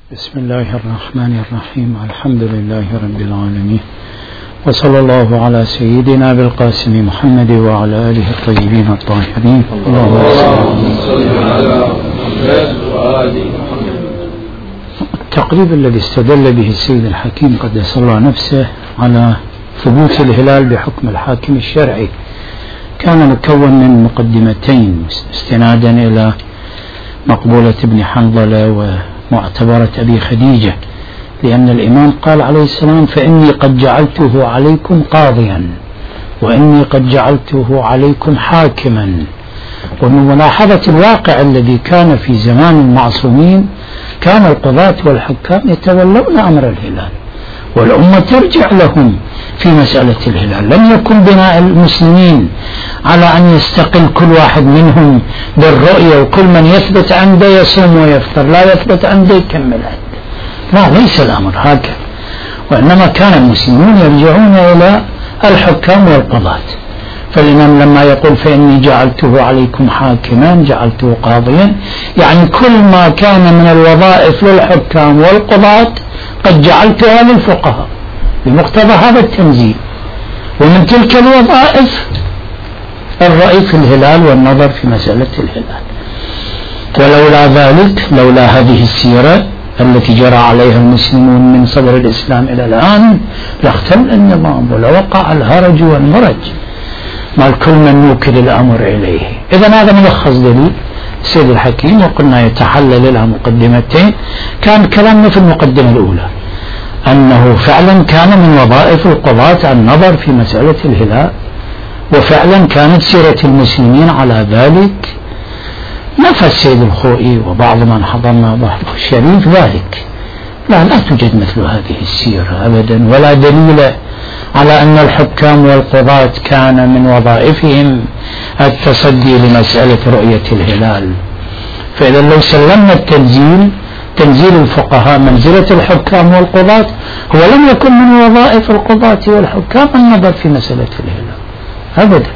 بسم الله الرحمن الرحيم. الحمد لله رب العالمين، وصلى الله على سيدنا بالقاسم محمد وعلى آله الطيبين الطاهرين. اللهم صل على محمد. التقريب الذي استدل به السيد الحكيم قدس الله نفسه على ثبوت الهلال بحكم الحاكم الشرعي كان مكون من مقدمتين استنادا إلى مقبولة ابن حنظلة ومعتبرة أبي خديجة، لأن الإمام قال عليه السلام: فإني قد جعلته عليكم قاضيا وإني قد جعلته عليكم حاكما. ومن ملاحظة الواقع الذي كان في زمان المعصومين كان القضاة والحكام يتولون أمر الهلال والأمة ترجع لهم في مسألة الهلال. لم يكن بناء المسلمين على أن يستقل كل واحد منهم بالرؤية وكل من يثبت عنده يصوم ويفطر، لا يثبت عنده يكمل عنده. لا، ليس الأمر هكذا، وإنما كان المسلمون يرجعون إلى الحكام والقضاة. فالإمام لما يقول فإني جعلته عليكم حاكما جعلته قاضيا، يعني كل ما كان من الوظائف للحكام والقضاة قد جعلتها للفقهاء بمقتضى هذا التنزيل. ومن تلك الوظائف الرأي في الهلال والنظر في مسألة الهلال. ولولا ذلك، لولا هذه السيرة التي جرى عليها المسلمون من صدر الإسلام إلى الآن، لاختل النظام ولوقع الهرج والمرج مع كل من نوكل الأمر إليه. إذن هذا ملخص دليل السيد الحكيم، وقلنا يتحلل لها مقدمتين. كان كلامنا في المقدمة الأولى أنه فعلا كان من وظائف القضاة النظر في مسألة الهلال، وفعلا كانت سيرة المسلمين على ذلك. نفى السيد الخوئي وبعض من حضرنا ظهره الشريف ذلك. لا توجد مثل هذه السيرة أبدا، ولا دليل على أن الحكام والقضاة كان من وظائفهم التصدي لمسألة رؤية الهلال. فإذا لو سلمنا تنزيل الفقهاء منزلة الحكام والقضاة، هو لم يكن من وظائف القضاة والحكام النظر في مسألة الهلال أبدا.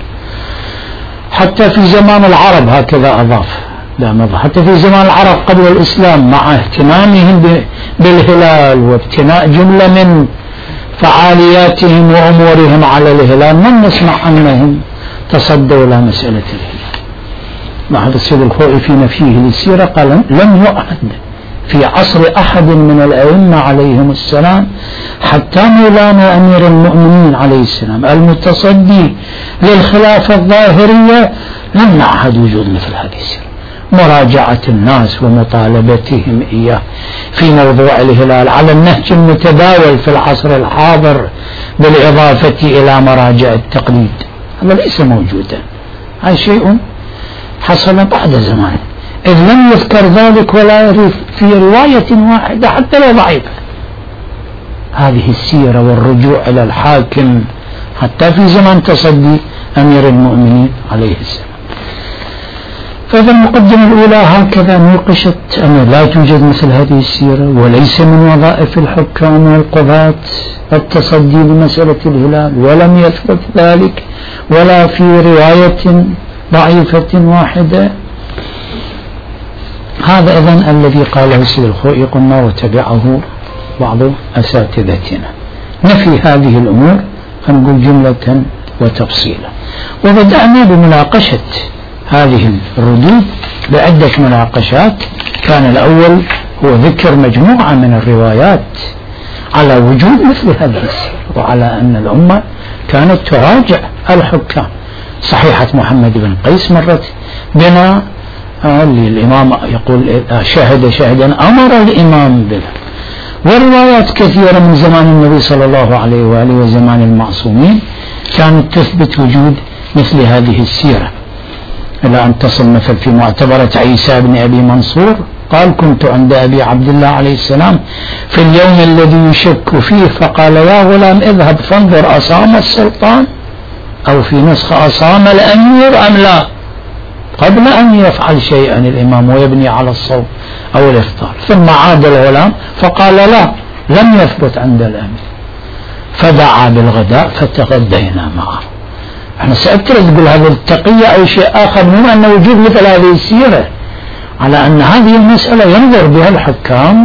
حتى في زمان العرب هكذا أضاف، حتى في زمان العرب قبل الإسلام مع اهتمامهم بالهلال وابتناء جملة من فعالياتهم وأمورهم على الهلال، من نسمع أنهم تصدوا إلى مسألة الهلال. لاحظ السيد الخوئي في نفيه للسيرة قال: لم يعهد في عصر أحد من الأئمة عليهم السلام حتى مولانا أمير المؤمنين عليه السلام المتصدي للخلافة الظاهرية لم نعهد وجود مثل هذه السيرة، مراجعة الناس ومطالبتهم إياه في موضوع الهلال على النهج المتداول في العصر الحاضر بالإضافة إلى مراجع التقليد. هذا ليس موجودا، هذا شيء حصل بعد زمان، إذ لم يذكر ذلك ولا في رواية واحدة حتى لو ضعيفة. هذه السيرة والرجوع إلى الحاكم حتى في زمان تصدي أمير المؤمنين عليه السلام. فإذا المقدمة الأولى هكذا نوقشت أن لا توجد مثل هذه السيرة، وليس من وظائف الحكام والقضاة التصدي لمسألة الهلال، ولم يثبت ذلك ولا في رواية ضعيفة واحدة. هذا إذن الذي قاله السيد الخوئي قلنا وتبعه بعض أساتذتنا. نفي هذه الأمور فنقول جملة وتفصيلا. وبدأنا بمناقشة هذه الردود بعدة مناقشات. كان الأول هو ذكر مجموعة من الروايات على وجود مثل هذه السيرة، وعلى أن الأمة كانت تراجع الحكام. صحيحة محمد بن قيس مرت بنا، الإمام يقول شهد شاهدا أمر الإمام به. وروايات كثيرة من زمان النبي صلى الله عليه وآله وزمان المعصومين كانت تثبت وجود مثل هذه السيرة، إلى أن تصل مثل في معتبرة عيسى بن أبي منصور قال: كنت عند أبي عبد الله عليه السلام في اليوم الذي يشك فيه فقال: يا غلام اذهب فانظر أصام السلطان، أو في نسخ أصام الأمير أم لا، قبل أن يفعل شيئا الإمام ويبني على الصوم أو الإفطار. ثم عاد الغلام فقال: لا، لم يثبت عند الأمير. فدعا بالغداء فتغدينا معه. احنا سأترك تقول هذا التقية أو شيء آخر، من أن وجود مثل هذه السيرة على أن هذه المسألة ينظر بها الحكام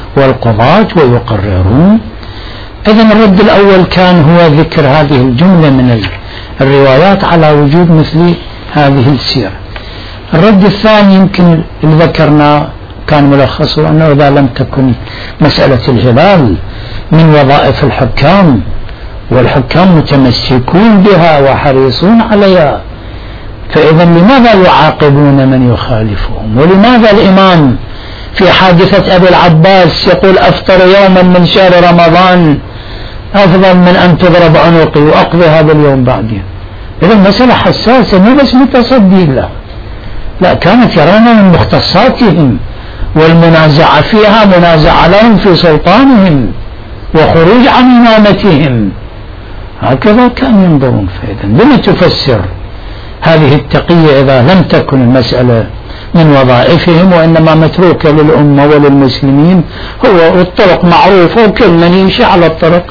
والقضاة ويقررون. إذن الرد الأول كان هو ذكر هذه الجملة من الروايات على وجود مثل هذه السيرة. الرد الثاني يمكن اللي ذكرنا كان ملخصه أنه إذا لم تكن مسألة الهلال من وظائف الحكام والحكام متمسكون بها وحريصون عليها، فإذا لماذا يعاقبون من يخالفهم؟ ولماذا الإمام في حادثة أبي العباس يقول أفطر يوما من شهر رمضان أفضل من أن تضرب عنقي وأقضي هذا اليوم بعدين؟ إذا مسألة حساسة مو بس متصدي له، لا، كانت يرون من مختصاتهم، والمنازعة فيها منازعة لهم في سلطانهم وخروج عن إمامتهم، هكذا كانوا ينظرون. فإذا بما تفسر هذه التقية إذا لم تكن المسألة من وظائفهم وإنما متروكة للأمة وللمسلمين، هو الطرق معروفة وكل من يمشي على الطرق.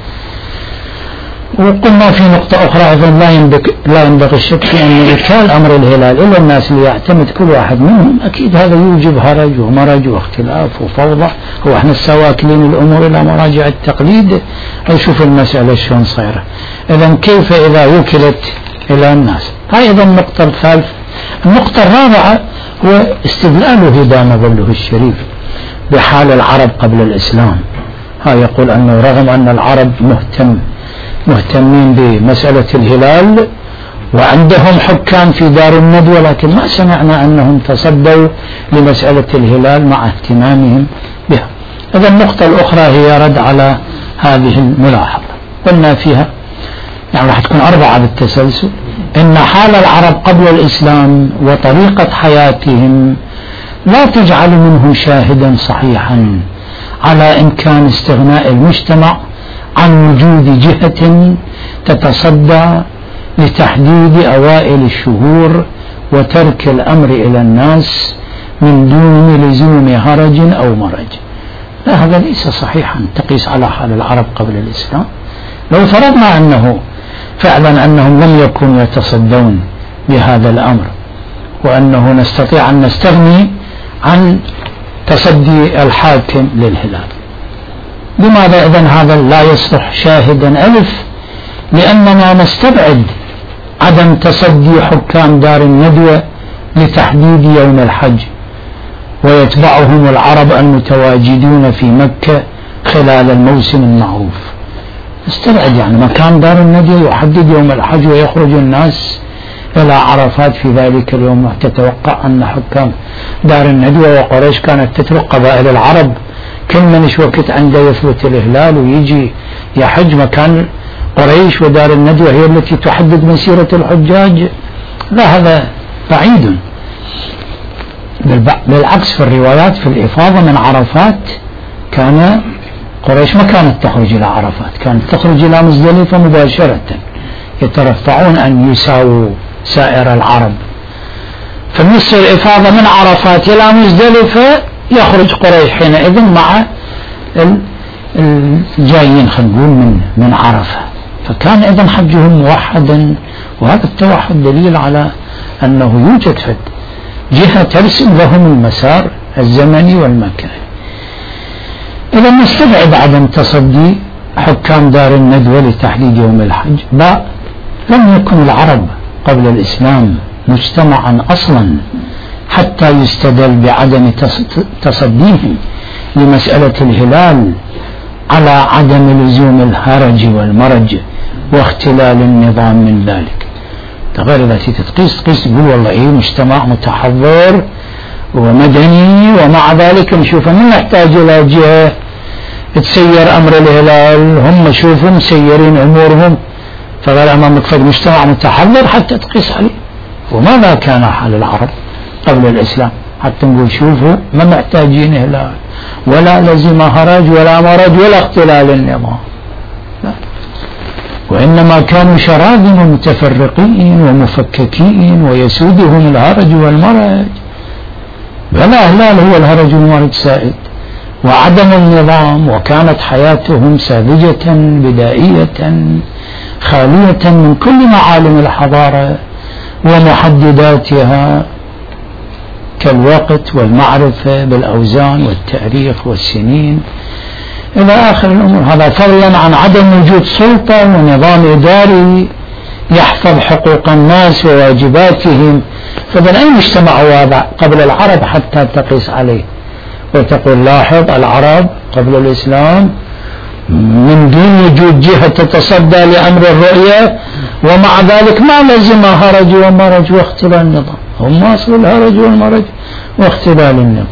وقلنا في نقطة أخرى أيضا لا ينبغي الشك في أن إرسال أمر الهلال إلى الناس ليعتمد كل واحد منهم أكيد هذا يوجب هرج ومرج واختلاف وفوضى. هو احنا السواكلين الأمور إلى مراجع التقليد نشوف المسألة شلون صايرة. إذا كيف إذا وكلت إلى الناس؟ هاي أيضا النقطة الثالثة. النقطة الرابعة هو استدلاله دام ظله الشريف بحال العرب قبل الإسلام. يقول أنه رغم أن العرب مهتمين بمسألة الهلال وعندهم حكام في دار الندوة، لكن ما سمعنا أنهم تصدوا لمسألة الهلال مع اهتمامهم بها. إذا النقطة الأخرى هي رد على هذه الملاحظة، قلنا فيها يعني راح تكون 4 بالتسلسل. إن حال العرب قبل الإسلام وطريقة حياتهم لا تجعل منه شاهدا صحيحا على إمكان استغناء المجتمع عن وجود جهة تتصدى لتحديد أوائل الشهور وترك الأمر إلى الناس من دون لزوم هرج أو مرج. لا، هذا ليس صحيحا تقيس على حال العرب قبل الإسلام. لو فرضنا أنه فعلا أنهم لم يكونوا يتصدون بهذا الأمر وأنه نستطيع أن نستغني عن تصدي الحاكم للهلال، لماذا إذن هذا لا يصلح شاهدا ألف؟ لأننا نستبعد عدم تصدي حكام دار الندوة لتحديد يوم الحج ويتبعهم العرب المتواجدون في مكة خلال الموسم المعروف. استبعد يعني مكان دار الندوة يحدد يوم الحج ويخرج الناس إلى عرفات في ذلك اليوم. تتوقع أن حكام دار الندوة وقريش كانت تترك قبائل العرب كل من وقت عنده يثبت الهلال ويجي يحج مكان قريش ودار الندوة هي التي تحدد مسيرة الحجاج؟ لا، هذا بعيد. بالعكس في الروايات في الإفاضة من عرفات كان قريش ما كانت تخرج إلى عرفات، كانت تخرج إلى مزدلفة مباشرة، يترفعون أن يساووا سائر العرب. فمثل الإفاضة من عرفات إلى مزدلفة يخرج قريش حينئذ مع الجايين خلينا نقول من عرفة، فكان إذن حجهم موحدا. وهذا التوحد دليل على أنه يوجد فد جهة ترسم لهم المسار الزمني والمكاني. إذا نستبعد عدم تصدي حكام دار الندوة لتحديد يوم الحج. لم يكن العرب قبل الإسلام مجتمعا أصلا حتى يستدل بعدم تصديهم لمسألة الهلال على عدم لزوم الهرج والمرج واختلال النظام من ذلك. غير التي تقيس تقول والله إيه مجتمع متحضر ومدني ومع ذلك نشوف من نحتاج إلى جهة تسير أمر الهلال، هم شوفوا مسيرين أمورهم، فغير أمامك فد مجتمع متحضر حتى تقيس عليه. وماذا كان حال العرب قبل الإسلام حتى نقول شوفوا ما محتاجين هلال ولا لزم هرج ولا مرج ولا اختلال النظام؟ لا، وإنما كانوا شراذم متفرقين ومفككين ويسودهم الهرج والمرج. ولا هلال هو الهرج والمرج سائد، وعدم النظام، وكانت حياتهم ساذجة بدائية خالية من كل معالم الحضارة ومحدداتها كالوقت والمعرفة بالأوزان والتاريخ والسنين إلى آخر الأمور. هذا فضلا عن عدم وجود سلطة ونظام إداري يحفظ حقوق الناس وواجباتهم. فإذا أي مجتمع هو قبل العرب حتى تقيس عليه وتقول لاحظ العرب قبل الإسلام من دون وجود جهة تتصدى لأمر الرؤية، ومع ذلك ما لزم هرج ومرج واختلال النظام، هم أصل الهرج والمرج واختلال النظام.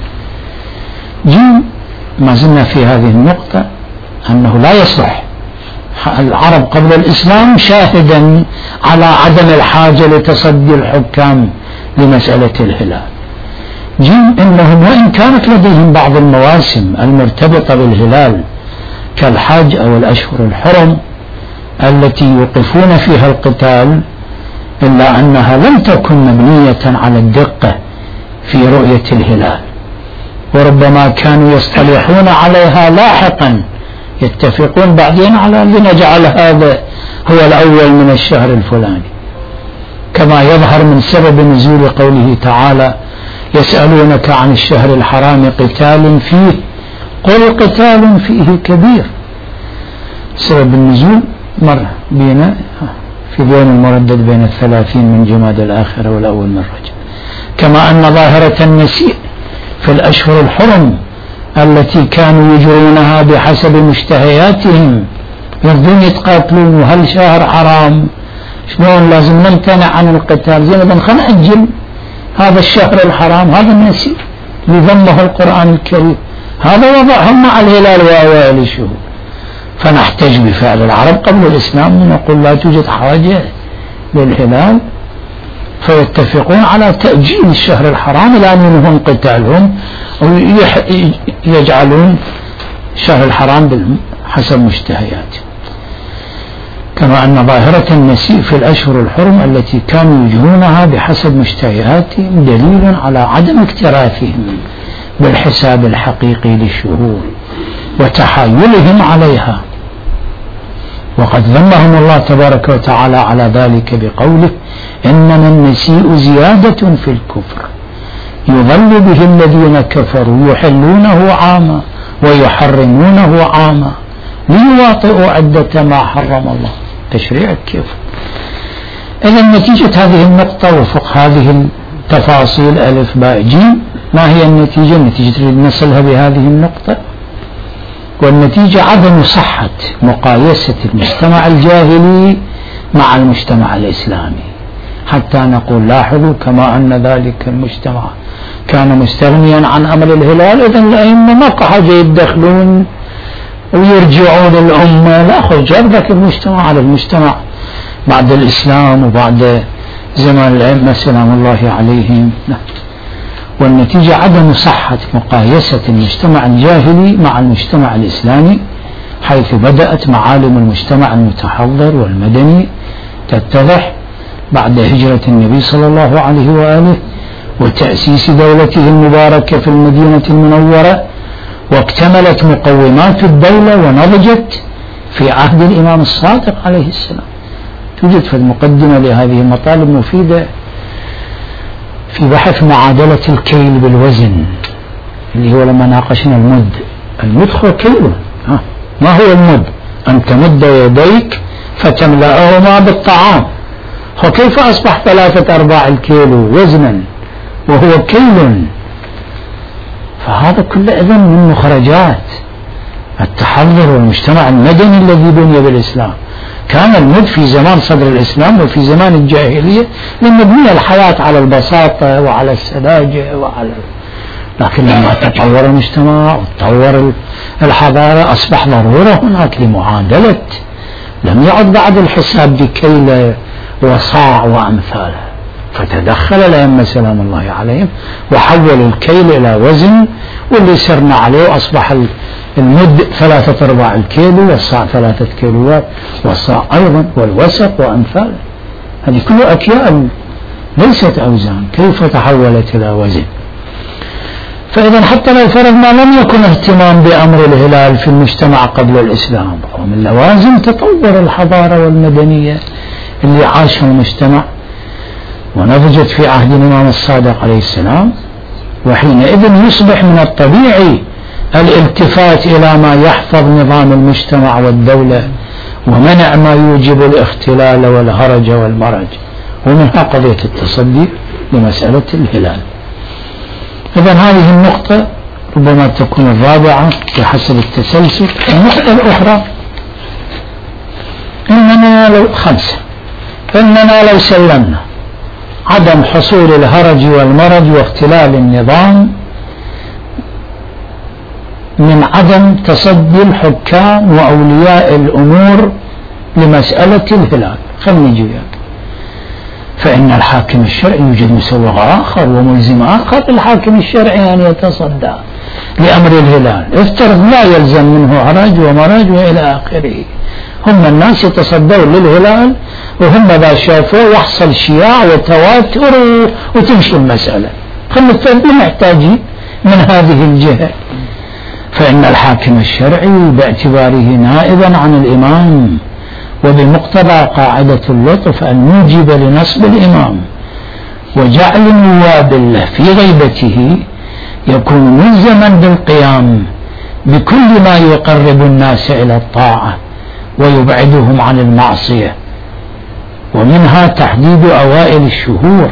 ما زلنا في هذه النقطة أنه لا يصلح العرب قبل الإسلام شاهدا على عدم الحاجة لتصدي الحكام لمسألة الهلال. إنهم وإن كانت لديهم بعض المواسم المرتبطة بالهلال كالحج أو الأشهر الحرم التي يوقفون فيها القتال، إلا أنها لم تكن مبنية على الدقة في رؤية الهلال، وربما كانوا يصطلحون عليها لاحقا يتفقون بعدين على لنجعل هذا هو الأول من الشهر الفلاني، كما يظهر من سبب نزول قوله تعالى يسألونك عن الشهر الحرام قتال فيه قل قتال فيه كبير. سبب النزول مر بنا في اليوم المردد بين 30 من جماد الآخرة والأول من رجب. كما أن ظاهرة النسيء في الأشهر الحرم التي كانوا يجرونها بحسب مشتهياتهم يريدون يتقاتلون، وهل شهر حرام شلون لازم نمتنع عن القتال، زين خلينا نأجل هذا الشهر الحرام، هذا النسيء لذمه القرآن الكريم، هذا وضعهم مع الهلال وأوائل الشهور. فنحتج بفعل العرب قبل الإسلام ونقول لا توجد حاجة للهلال، فيتفقون على تأجيل الشهر الحرام إلى أن ينهون قتالهم ويجعلون شهر الحرام حسب مشتهياتهم. كما أن ظاهرة النسيء في الأشهر الحرم التي كانوا يجرونها بحسب مشتهياتهم دليل على عدم اكتراثهم بالحساب الحقيقي للشهور وتحايلهم عليها، وقد ذمهم الله تبارك وتعالى على ذلك بقوله إنما النسيء زيادة في الكفر يضل به الذين كفروا يحلونه عاما ويحرمونه عاما ليواطئوا عدة ما حرم الله. تشريع كيف؟ إذا نتيجة هذه النقطة وفق هذه التفاصيل ألف باء جيم، ما هي النتيجة؟ النتيجة نصلها بهذه النقطة، والنتيجة عدم صحة مقايسة المجتمع الجاهلي مع المجتمع الإسلامي، حتى نقول لاحظوا كما أن ذلك المجتمع كان مستغنيا عن أمر الهلال، إذن الأئمة ما حاجة يدخلون ويرجعون الأمة، لا خذ ذاك المجتمع على المجتمع بعد الإسلام وبعد زمان الأئمة سلام الله عليهم. والنتيجة عدم صحة مقايسة المجتمع الجاهلي مع المجتمع الإسلامي، حيث بدأت معالم المجتمع المتحضر والمدني تتضح بعد هجرة النبي صلى الله عليه وآله وتأسيس دولته المباركة في المدينة المنورة، واكتملت مقومات الدولة ونضجت في عهد الإمام الصادق عليه السلام. توجد في المقدمة لهذه المطالب مفيدة في بحث معادلة الكيل بالوزن، اللي هو لما ناقشنا المد هو كيل، ما هو المد؟ أن تمد يديك فتملأهما بالطعام، وكيف أصبح 3/4 الكيلو وزنا وهو كيل؟ فهذا كله إذن من مخرجات التحضر والمجتمع المدني الذي بني بالإسلام. كان المد في زمان صدر الإسلام وفي زمان الجاهلية لمبنية الحياة على البساطة وعلى السذاجة لكن لما تطور المجتمع وتطور الحضارة أصبح ضرورة هناك لمعادلة، لم يعد بعد الحساب بكيلة وصاع وأمثاله، فتدخل الأئمة سلام الله عليهم وحولوا الكيل إلى وزن، واللي سرنا عليه أصبح المد 3/4 الكيلو والصاع 3 كيلوات والصاع أيضا والوسق وأمثاله. هذه كلها أكيال ليست أوزان، كيف تحولت إلى وزن؟ فإذا حتى لو فرضنا لم يكن اهتمام بأمر الهلال في المجتمع قبل الإسلام، ومن لوازم تطور الحضارة والمدنية اللي عاشها المجتمع ونضجت في عهد الإمام الصادق عليه السلام وحينئذ يصبح من الطبيعي الالتفات إلى ما يحفظ نظام المجتمع والدولة ومنع ما يوجب الاختلال والهرج والمرج، ومنها قضية التصدي لمسألة الهلال. إذا هذه النقطة ربما تكون الرابعة بحسب التسلسل. النقطة الأخرى إننا لو سلمنا عدم حصول الهرج والمرج واختلال النظام من عدم تصدي الحكام وأولياء الأمور لمسألة الهلال، خلني نجي فإن الحاكم الشرعي يوجد مسوغ آخر وملزم آخر الحاكم الشرعي أن يتصدى لأمر الهلال، افترض لا يلزم منه هرج ومرج وإلى آخره. هم الناس يتصدون للهلال وهم ذا شافوا يحصل شياع وتواتر وتمشي المسألة، خلنا محتاجين من هذه الجهة. فإن الحاكم الشرعي باعتباره نائبا عن الإمام وبمقتضى قاعدة اللطف الموجب لنصب الإمام وجعل النواب له في غيبته يكون ملزما بالقيام بكل ما يقرب الناس إلى الطاعة ويبعدهم عن المعصية، ومنها تحديد أوائل الشهور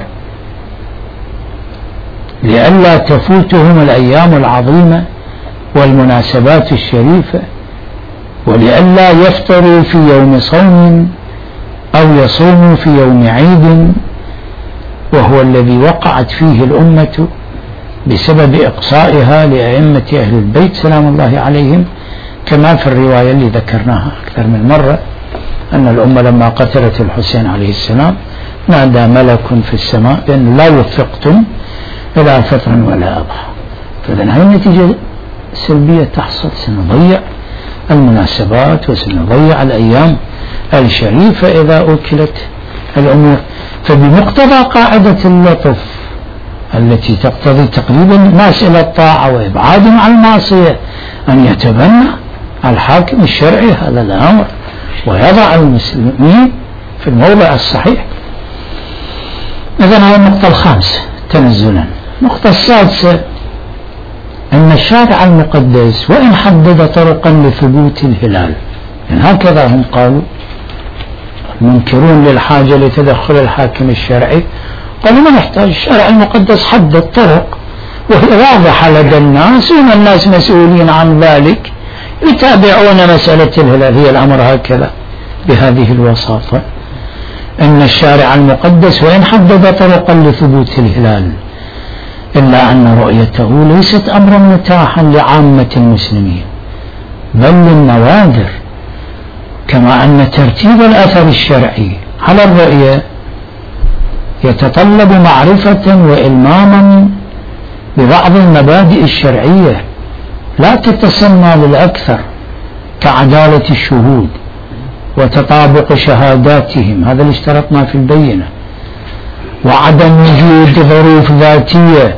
لئلا تفوتهم الأيام العظيمة والمناسبات الشريفة، ولئلا يفطروا في يوم صوم أو يصوموا في يوم عيد وهو الذي وقعت فيه الأمة بسبب إقصائها لأئمة أهل البيت سلام الله عليهم، كما في الرواية اللي ذكرناها أكثر من مرة أن الأمة لما قتلت الحسين عليه السلام نادى ملك في السماء بأن لا وفقتم إلى فطر ولا أضحى. فإذن هذه النتيجة سلبية تحصل، سنضيع المناسبات وسنضيع الأيام الشريفة إذا أكلت الأمور. فبمقتضى قاعدة اللطف التي تقتضي تقريب الناس إلى الطاعة وإبعادهم عن المعصية أن يتبنى الحاكم الشرعي هذا الأمر ويضع المسلمين في الموضع الصحيح. إذن هذه النقطة الخامسة تنزلا. النقطة السادسة أن الشارع المقدس وإن حدد طرقا لثبوت الهلال، يعني هكذا هم قالوا منكرون للحاجة لتدخل الحاكم الشرعي، قالوا ما نحتاج، الشارع المقدس حدد طرق وهي واضحة لدى الناس وهم الناس مسؤولين عن ذلك يتابعون مسألة الهلال. هي الأمر هكذا بهذه الوساطة، أن الشارع المقدس وإن حدد طرقا لثبوت الهلال إلا أن رؤيته ليست أمرا متاحا لعامة المسلمين بل للنوادر، كما أن ترتيب الأثر الشرعي على الرؤية يتطلب معرفة وإلماما ببعض المبادئ الشرعية لا تتسمى للأكثر كعدالة الشهود وتطابق شهاداتهم، هذا اللي اشترطنا في البينة، وعدم وجود ظروف ذاتية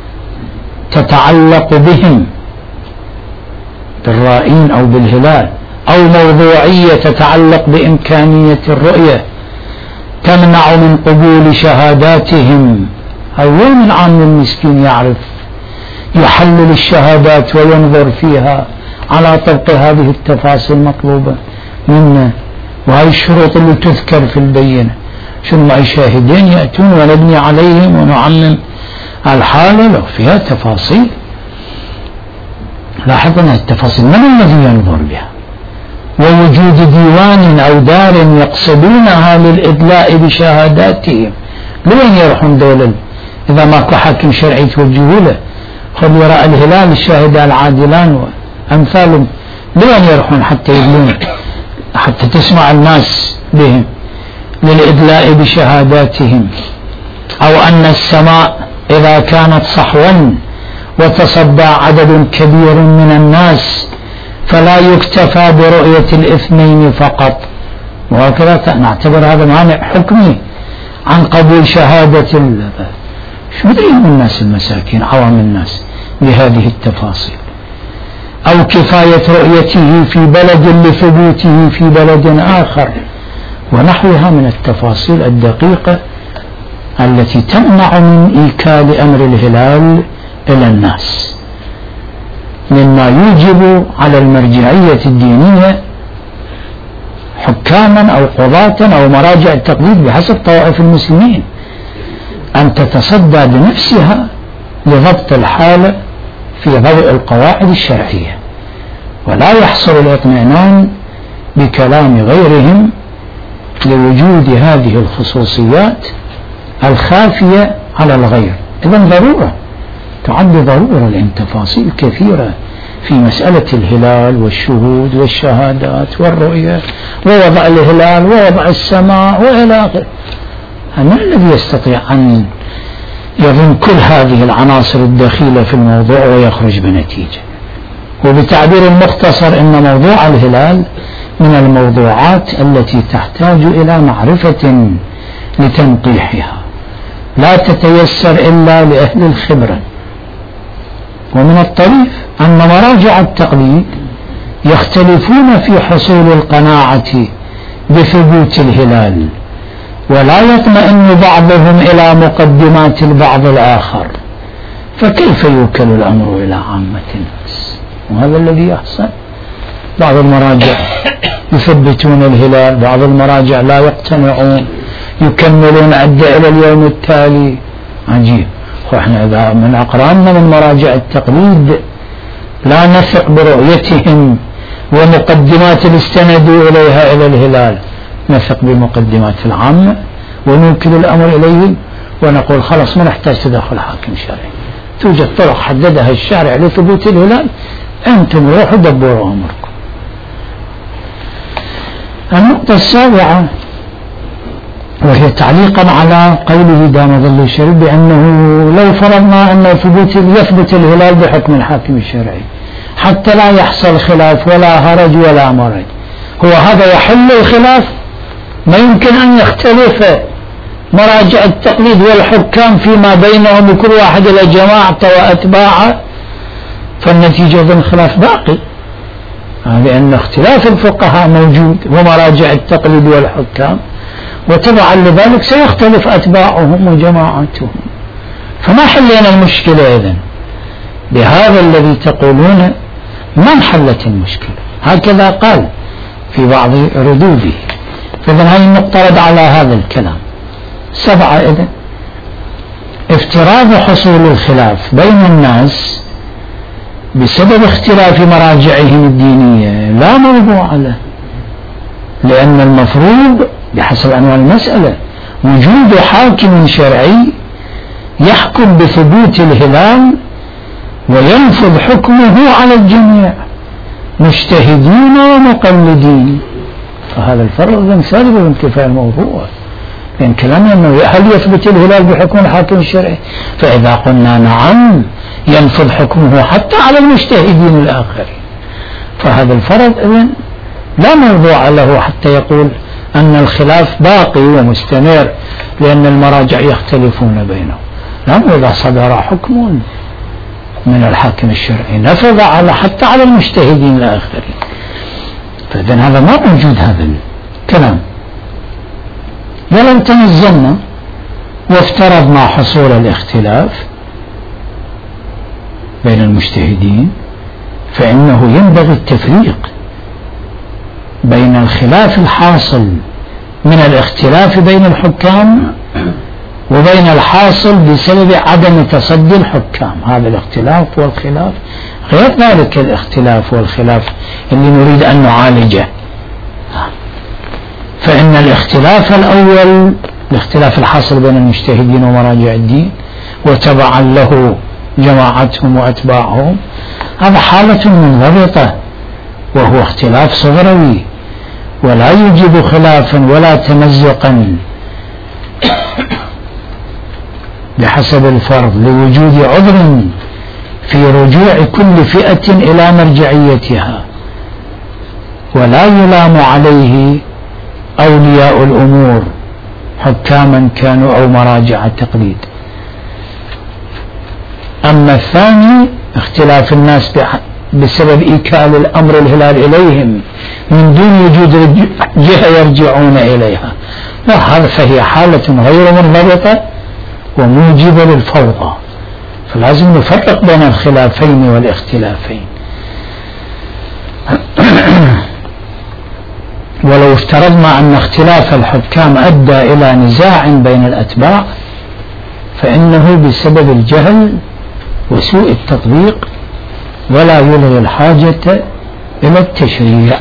تتعلق بهم بالرائين أو بالهلال، أو موضوعية تتعلق بإمكانية الرؤية تمنع من قبول شهاداتهم. أول من عام المسكين يعرف يحلل الشهادات وينظر فيها على طبق هذه التفاصيل المطلوبة منا، وهذه الشروط اللي تذكر في البينة، شنو أي شاهدين يأتون ونبني عليهم ونعمم الحالة لو فيها تفاصيل. لاحظنا التفاصيل من الذي ينظر بها، ووجود ديوان أو دار يقصدونها للإدلاء بشهاداتهم. لوين يروحون دول إذا ماكو حاكم شرعي توجهوا له؟ خذ يرى الهلال الشاهدان العادلان وأمثالهم، لوين يروحون حتى يدلون حتى تسمع الناس بهم للإدلاء بشهاداتهم؟ أو أن السماء إذا كانت صحوا وتصدى عدد كبير من الناس فلا يكتفى برؤية الاثنين فقط، وهكذا نعتبر هذا مانع حكمي عن قبول شهادة شو مدرين الناس المساكين عوام الناس بهذه التفاصيل، أو كفاية رؤيته في بلد لثبوته في بلد آخر، ونحوها من التفاصيل الدقيقة التي تمنع من إيكال أمر الهلال إلى الناس مما يوجب على المرجعية الدينية حكاما أو قضاة أو مراجع التقليد بحسب طوائف المسلمين أن تتصدى بنفسها لضبط الحالة في ضوء القواعد الشرعية، ولا يحصل الاطمئنان بكلام غيرهم لوجود هذه الخصوصيات الخافية على الغير. إذن ضرورة تعد ضرورة لأن تفاصيل كثيرة في مسألة الهلال والشهود والشهادات والرؤية ووضع الهلال ووضع السماء وإلى آخره. من الذي يستطيع أن يضم كل هذه العناصر الدخيلة في الموضوع ويخرج بنتيجة؟ وبتعبير مختصر إن موضوع الهلال من الموضوعات التي تحتاج إلى معرفة لتنقيحها، لا تتيسر إلا لأهل الخبرة. ومن الطريف أن مراجع التقليد يختلفون في حصول القناعة بثبوت الهلال، ولا يطمئن بعضهم إلى مقدمات البعض الآخر، فكيف يوكل الأمر إلى عامة الناس؟ وهذا الذي يحصل. بعض المراجع يثبتون الهلال، بعض المراجع لا يقتنعون، يكملون عدة إلى اليوم التالي. عجيب. وإحنا إذا من أقراننا من مراجع التقليد لا نثق برؤيتهم ومقدمات اللي استندوا إليها إلى الهلال، نثق بمقدمات العامة ونوكل الأمر إليهم ونقول خلاص ما نحتاج تدخل حاكم شرعي، توجد طرق حددها الشارع لثبوت الهلال، أنتم روحوا دبروا أمركم. النقطة السابعة وهي تعليقا على قوله دام ظل الشريف بأنه لو فرضنا أنه يثبت الهلال بحكم الحاكم الشرعي حتى لا يحصل خلاف ولا هرج ولا مرج، هو هذا يحل الخلاف؟ ما يمكن أن يختلف مراجع التقليد والحكام فيما بينهم وكل واحد إلى جماعته وأتباعه، فالنتيجة ضمن خلاف باقي، لأن اختلاف الفقهاء موجود ومراجع التقليد والحكام، وتبعا لذلك سيختلف أتباعهم وجماعتهم. فما حلينا المشكلة إذن؟ بهذا الذي تقولون ما انحلت المشكلة، هكذا قال في بعض ردوده. فإذن هذه النقطة رد على هذا الكلام. 7 إذن افتراض حصول الخلاف بين الناس بسبب اختلاف مراجعهم الدينية لا موضوع له، لأن المفروض بحسب عنوان المسألة وجود حاكم شرعي يحكم بثبوت الهلال وينفذ حكمه على الجميع مجتهدين ومقلدين. فهذا الفرق سالب بانتفاء الموضوع، لأن كلامنا أنه هل يثبت الهلال بحكم الحاكم الشرعي؟ فإذا قلنا نعم ينفذ حكمه حتى على المجتهدين الآخرين، فهذا الفرق إذن لا موضوع له حتى يقول أن الخلاف باقي ومستمر لأن المراجع يختلفون بينهم. نعم، إذا صدر حكم من الحاكم الشرعي نفذ حتى على المجتهدين الآخرين، فإذن هذا ما موجود هذا الكلام. ولو تنظمنا وافترضنا حصول الاختلاف بين المجتهدين فإنه ينبغي التفريق بين الخلاف الحاصل من الاختلاف بين الحكام وبين الحاصل بسبب عدم تصدي الحكام. هذا الاختلاف والخلاف غير ذلك الاختلاف والخلاف اللي نريد أن نعالجه. فإن الاختلاف الأول الاختلاف الحاصل بين المجتهدين ومراجع الدين وتبعا له جماعتهم وأتباعهم هذا حالة منضبطة وهو اختلاف صغروي ولا يوجب خلافا ولا تمزقا بحسب الفرض لوجود عذر في رجوع كل فئة إلى مرجعيتها، ولا يلام عليه أولياء الأمور حكاما كانوا أو مراجع التقليد. أما الثاني اختلاف الناس بسبب إيكال الأمر الهلال إليهم من دون وجود جهة يرجعون إليها، فهي حالة غير منضبطة وموجبة للفوضى. فلازم نفرق بين الخلافين والاختلافين. ولو افترضنا أن اختلاف الحكام أدى إلى نزاع بين الأتباع فإنه بسبب الجهل وسوء التطبيق ولا يلغي الحاجة إلى التشريع.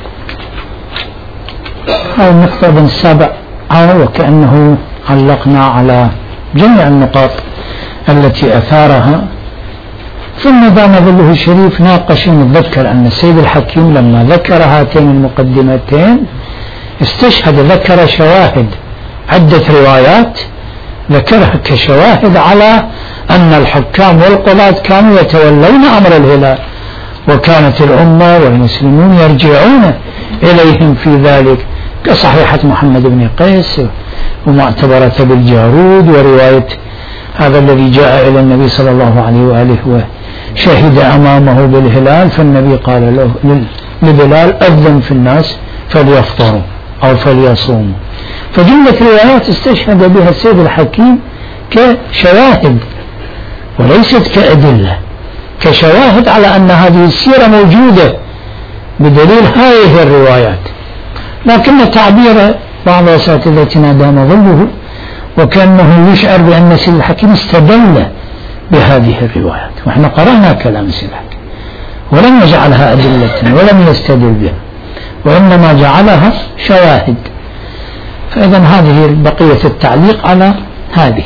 هذا النقطة بن السابع وكأنه علقنا على جميع النقاط التي أثارها. ثم دام ظله الشريف ناقش نتذكر أن السيد الحكيم لما ذكر هاتين المقدمتين استشهد ذكر شواهد عدة روايات ذكرها كشواهد على أن الحكام والقضاة كانوا يتولون أمر الهلال وكانت الأمة والمسلمون يرجعون إليهم في ذلك كصحيحة محمد بن قيس ومعتبرة بالجارود ورواية هذا الذي جاء إلى النبي صلى الله عليه وآله وشهد أمامه بالهلال فالنبي قال له لبلال أذن في الناس فليفطروا أو فليصوموا. فجملة روايات استشهد بها السيد الحكيم كشواهد وليست كأدلة، كشواهد على أن هذه السيرة موجودة بدليل هذه الروايات. لكن تعبير بعض أساتذتنا دام ظله وكأنه يشعر بأن السيد الحكيم استدل بهذه الروايات، ونحن قرأنا كلام السيد الحكيم ولم يجعلها أدلة ولم يستدل بها وإنما جعلها شواهد. فإذا هذه بقية التعليق على هذه.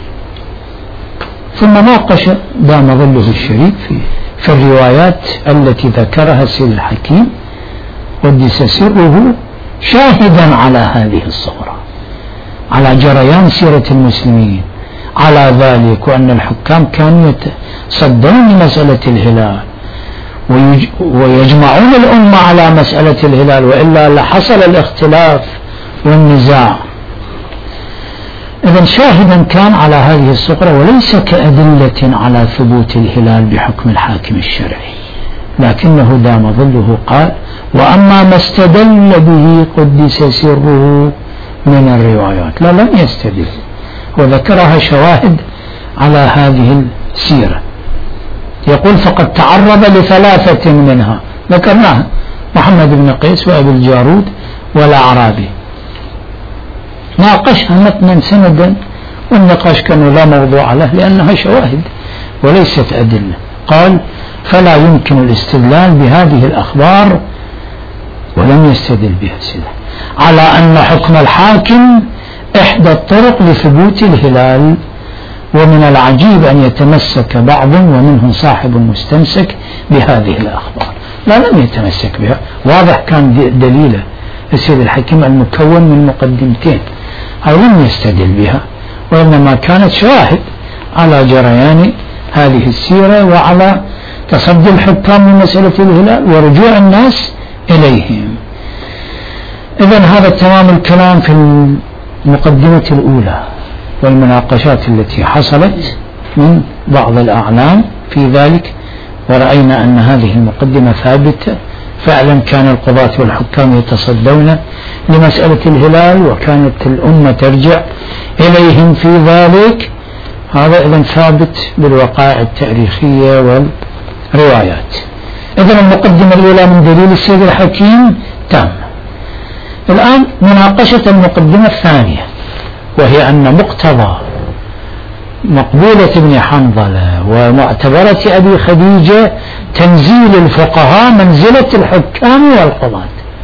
ثم ناقش دام ظله الشريف في الروايات التي ذكرها السيد الحكيم قدس سره شاهدا على هذه الصورة، على جريان سيرة المسلمين على ذلك، وأن الحكام كانوا يتصدون لمسألة الهلال ويجمعون الأمة على مسألة الهلال وإلا لحصل الاختلاف والنزاع. إذن شاهدا كان على هذه الصورة وليس كأدلة على ثبوت الهلال بحكم الحاكم الشرعي، لكنه دام ظله قال وأما ما استدل به قدس سره من الروايات لم يستدل وذكرها شواهد على هذه السيرة. يقول فقد تعرض لثلاثة منها ذكرناها محمد بن قيس وأبي الجارود والأعرابي، ناقشها متنا سندا والنقاش كان لا موضوع له لأنها شواهد وليست أدلة. قال فلا يمكن الاستدلال بهذه الأخبار ولم يستدل بها سيدة على أن حكم الحاكم إحدى الطرق لثبوت الهلال، ومن العجيب أن يتمسك بعض ومنهم صاحب مستمسك بهذه الأخبار. لم يتمسك بها، واضح كان دليله السيد الحكيم المكون من مقدمتين، أو لم يستدل بها وإنما كانت شواهد على جريان هذه السيرة وعلى تصدي الحكام من مسألة الهلال ورجوع الناس إليهم. إذن هذا تمام الكلام في المقدمة الأولى والمناقشات التي حصلت من بعض الأعلام في ذلك، ورأينا أن هذه المقدمة ثابتة فعلا. كان القضاة والحكام يتصدون لمسألة الهلال وكانت الأمة ترجع إليهم في ذلك، هذا إذن ثابت بالوقائع التاريخية والروايات. إذن المقدمة الأولى من دليل السيد الحكيم تام. الآن مناقشة المقدمة الثانية، وهي أن مقتضى مقبولة ابن حنظلة ومعتبرة أبي خديجة تنزيل الفقهاء منزلة الحكام والقضاة،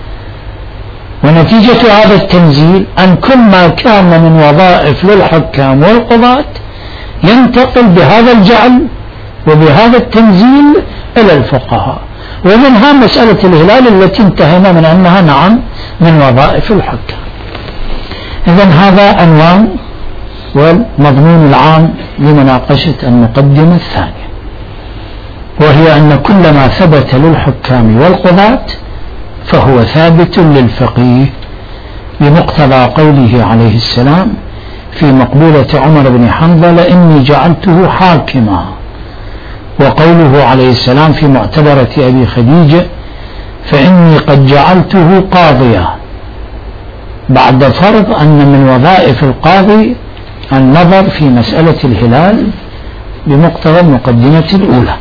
ونتيجة هذا التنزيل أن كل ما كان من وظائف للحكام والقضاة ينتقل بهذا الجعل وبهذا التنزيل إلى الفقهاء، ومنها مسألة الهلال التي انتهينا من أنها نعم من وظائف الحكام. إذن هذا عنوان والمضمون العام لمناقشة المقدمة الثانية، وهي أن كل ما ثبت للحكام والقضاة فهو ثابت للفقيه بمقتضى قوله عليه السلام في مقبولة عمر بن حنظلة إني جعلته حاكما، وقوله عليه السلام في معتبرة أبي خديجة فإني قد جعلته قاضيا، بعد فرض أن من وظائف القاضي النظر في مسألة الهلال بمقتضى المقدمة الأولى.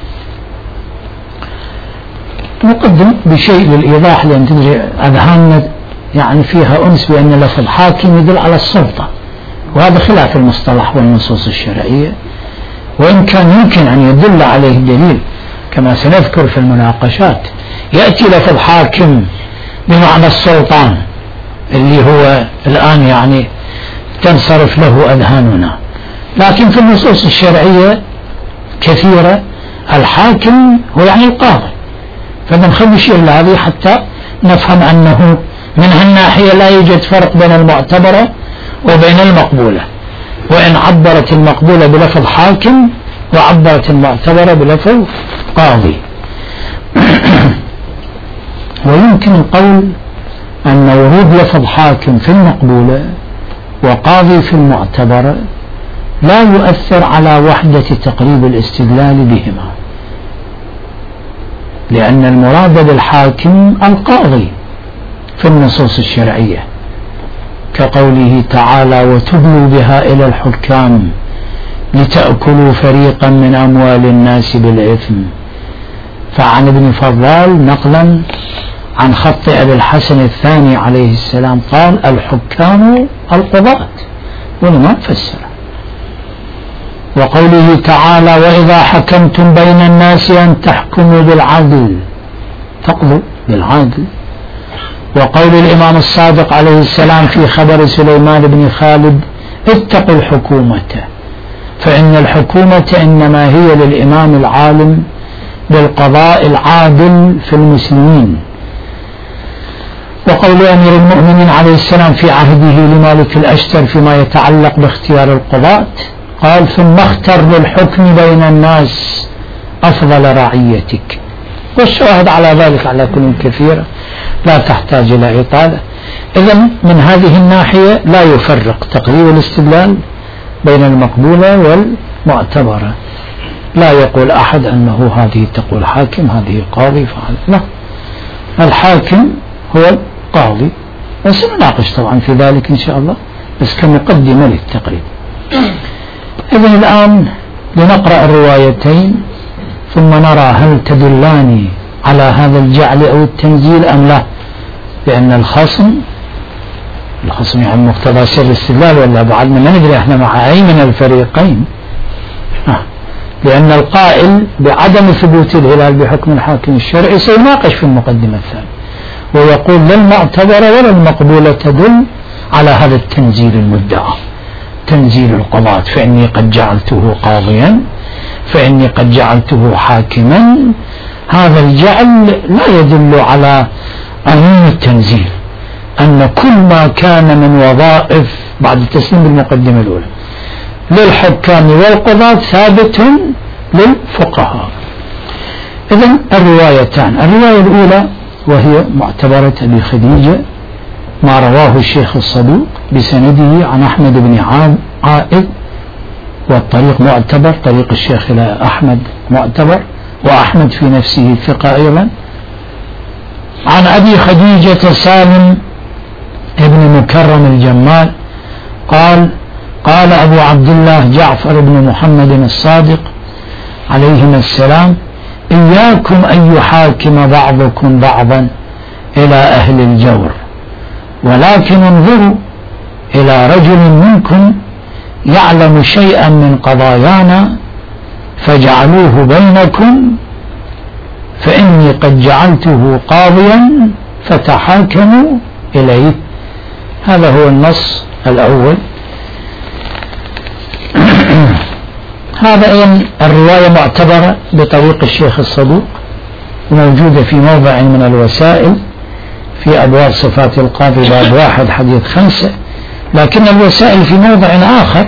نقدم بشيء للإيضاح لأن تدري أذهاننا يعني فيها أنس بأن لفظ حاكم يدل على السلطة، وهذا خلاف المصطلح والنصوص الشرعية، وإن كان يمكن أن يدل عليه الدليل كما سنذكر في المناقشات. يأتي لفظ حاكم بمعنى السلطان اللي هو الآن يعني تنصرف له أذهاننا، لكن في النصوص الشرعية كثيرة الحاكم هو يعني القاضي، فنخلي الشيء هذه حتى نفهم أنه من هالناحية لا يوجد فرق بين المعتبرة وبين المقبولة، وإن عبرت المقبولة بلفظ حاكم وعبرت المعتبرة بلفظ قاضي. ويمكن القول أن ورود لفظ حاكم في المقبولة وقاضي في المعتبرة لا يؤثر على وحدة تقريب الاستدلال بهما، لأن المراد بالحاكم القاضي في النصوص الشرعية، كقوله تعالى وتدلوا بها إلى الحكام لتأكلوا فريقا من أموال الناس بالإثم. فعن ابن فضال نقلا عن خط أبي الحسن الثاني عليه السلام قال الحكام القضاة، ولما فسر. وقوله تعالى وإذا حكمتم بين الناس أن تحكموا بالعدل، تقضوا بالعدل. وقول الإمام الصادق عليه السلام في خبر سليمان بن خالد اتقوا الحكومة فإن الحكومة إنما هي للإمام العالم بالقضاء العادل في المسلمين. وقول أمير المؤمنين عليه السلام في عهده لمالك الأشتر فيما يتعلق باختيار القضاة قال ثم اختر للحكم بين الناس أفضل رعيتك. والشواهد على ذلك على كل كثيرة لا تحتاج إلى إطالة. إذن من هذه الناحية لا يفرق تقريب الاستدلال بين المقبولة والمعتبرة، لا يقول أحد أنه هذه تقول حاكم هذه قاضي فعل، لا، الحاكم هو القاضي، وسنناقش طبعا في ذلك إن شاء الله بس كمقدمة للتقريب. إذن الآن لنقرأ الروايتين ثم نرى هل تدلان على هذا الجعل أو التنزيل أم لا، لأن الخصم يعني مقتضى سر الاستدلال ولا بعدنا ما ندري احنا مع أي من الفريقين، لأن القائل بعدم ثبوت الهلال بحكم الحاكم الشرعي سيناقش في المقدمة الثانية ويقول لا المعتبرة ولا المقبولة تدل على هذا التنزيل المدعى تنزيل القضاة، فإني قد جعلته قاضيا فإني قد جعلته حاكما. هذا الجعل لا يدل على عموم التنزيل، أن كل ما كان من وظائف بعد التسليم بالمقدمة الأولى للحكام والقضاة ثابت للفقهاء. إذن الروايتان، الرواية الأولى وهي معتبرة أبي خديجة ما رواه الشيخ الصدوق بسنده عن أحمد بن عائد، والطريق معتبر، طريق الشيخ إلى أحمد معتبر، وأحمد في نفسه ثقة أيضا. عن أبي خديجة سالم ابن مكرم الجمال قال قال أبو عبد الله جعفر بن محمد الصادق عليهما السلام إياكم أن يحاكم بعضكم بعضا إلى أهل الجور، ولكن انظروا إلى رجل منكم يعلم شيئا من قضايانا فاجعلوه بينكم فإني قد جعلته قاضيا فتحاكموا إليه. هذا هو النص الأول. هذا أيضا الرواية معتبرة بطريق الشيخ الصدوق، موجودة في موضع من الوسائل في أبواب صفات القاضي باب 1 حديث 5، لكن الوسائل في موضع آخر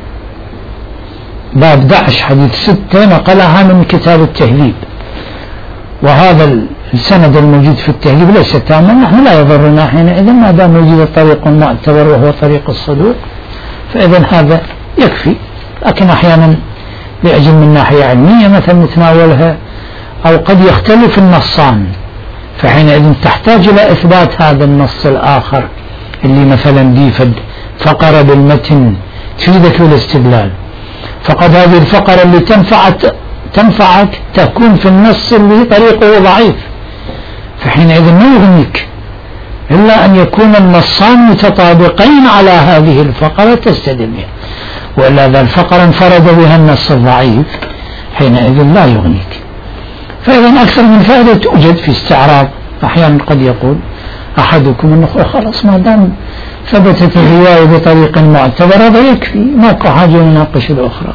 باب 11 حديث 6 نقلها من كتاب التهذيب، وهذا السند الموجود في التهذيب ليس تاما، نحن لا يضرنا حينئذ ما دام وجد طريق معتبر وهو طريق الصدوق فإذا هذا يكفي. لكن أحيانا لأجل من ناحية علمية مثلا نتناولها أو قد يختلف النصان، فحينئذ تحتاج إلى إثبات هذا النص الآخر اللي مثلا دي فقرة بالمتن تفيدك بالاستدلال، فقد هذه الفقرة اللي تنفعك تكون في النص اللي طريقه ضعيف، فحينئذ ما يغنيك إلا أن يكون النصان متطابقين على هذه الفقرة تستدل بها، وإلا إذا الفقرة انفرد بها النص الضعيف حينئذ لا يغنيك. فإذا أكثر من فائدة توجد في استعراض. أحيانا قد يقول أحدكم أنه خلاص ما دام ثبتت الرواية بطريق معتبر هذا يكفي، ماكو حاجة نناقش الأخرى.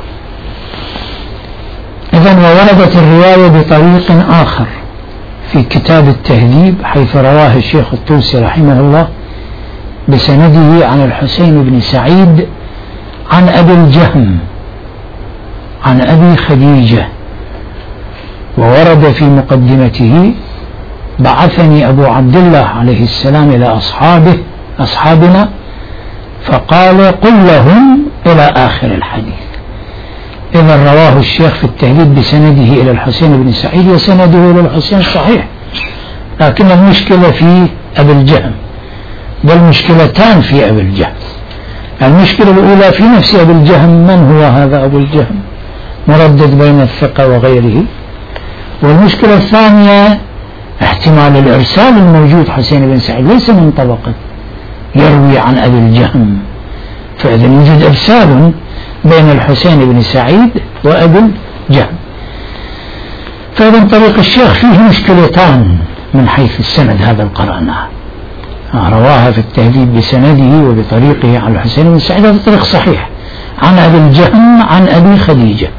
إذن ووردت الرواية بطريق آخر في كتاب التهذيب حيث رواه الشيخ الطوسي رحمه الله بسنده عن الحسين بن سعيد عن أبي الجهم عن أبي خديجة، وورد في مقدمته: بعثني أبو عبد الله عليه السلام إلى أصحابنا فقال قل لهم إلى آخر الحديث. إذا رواه الشيخ في التهذيب بسنده إلى الحسين بن سعيد، وسنده إلى الحسين صحيح، لكن المشكلة في أبي الجهم، والمشكلتان في أبي الجهم. المشكلة الأولى في نفس أبي الجهم، من هو هذا أبو الجهم؟ مردد بين الثقة وغيره. والمشكلة الثانية احتمال الإرسال الموجود، حسين بن سعيد ليس من طبقة يروي عن أبي الجهم، فإذا يوجد إرسال بين الحسين بن سعيد وأبي الجهم. فإذا طريق الشيخ فيه مشكلتان من حيث السند، هذا القرآن رواها في التهذيب بسنده وبطريقه عن الحسين بن سعيد، هذا طريق صحيح عن أبي الجهم عن أبي خديجة،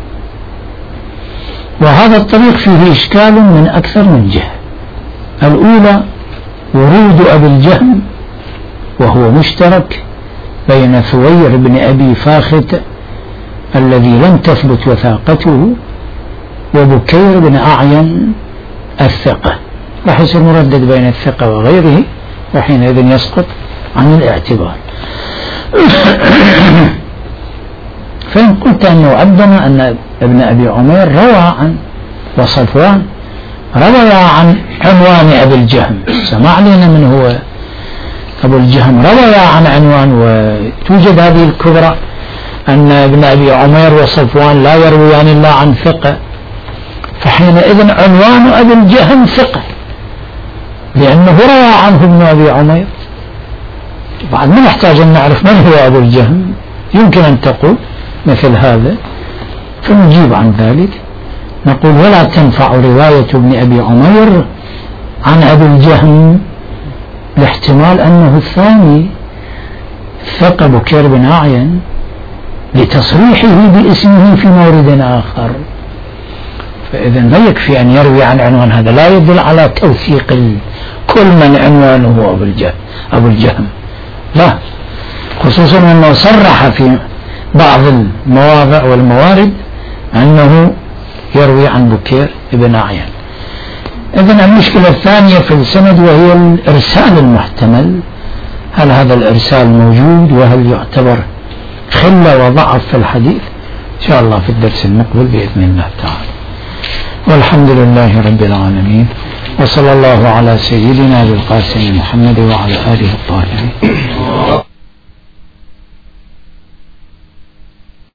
وهذا الطريق فيه إشكال من أكثر من جهة. الأولى ورود أبي الجهم وهو مشترك بين ثوير بن أبي فاخت الذي لم تثبت وثاقته وبكير بن أعين الثقة، راح يصير مردد بين الثقة وغيره، وحينئذ يسقط عن الاعتبار. فإن قلت أنه عندنا أن ابن أبي عمير روى عن وصفوان روى عن عنوان أبي الجهم، سمع لنا من هو أبو الجهم، روى عن عنوان، وتوجد هذه الكبرى أن ابن أبي عمير وصفوان لا يرويان إلا عن ثقة، فحينئذ عنوان أبي الجهم ثقة لأنه روى عنه ابن أبي عمير. بعد ما نحتاج أن نعرف من هو أبو الجهم، يمكن أن تقول مثل هذا، فنجيب عن ذلك نقول ولا تنفع رواية ابن أبي عمير عن أبي الجهم لاحتمال أنه الثاني ثقة بكير بن أعين لتصريحه باسمه في مورد آخر، فإذا لا يكفي أن يروي عن عنوان، هذا لا يدل على توثيق كل من عنوانه أبو الجهم، لا، خصوصا أنه صرح في بعض المواضع والموارد أنه يروي عن بكير بن أعين. إذن المشكلة الثانية في السند وهي الإرسال المحتمل، هل هذا الإرسال موجود وهل يعتبر خلة وضعف في الحديث؟ إن شاء الله في الدرس المقبل بإذن الله تعالى. والحمد لله رب العالمين، وصلى الله على سيدنا بالقاسم محمد وعلى آله الطاهرين.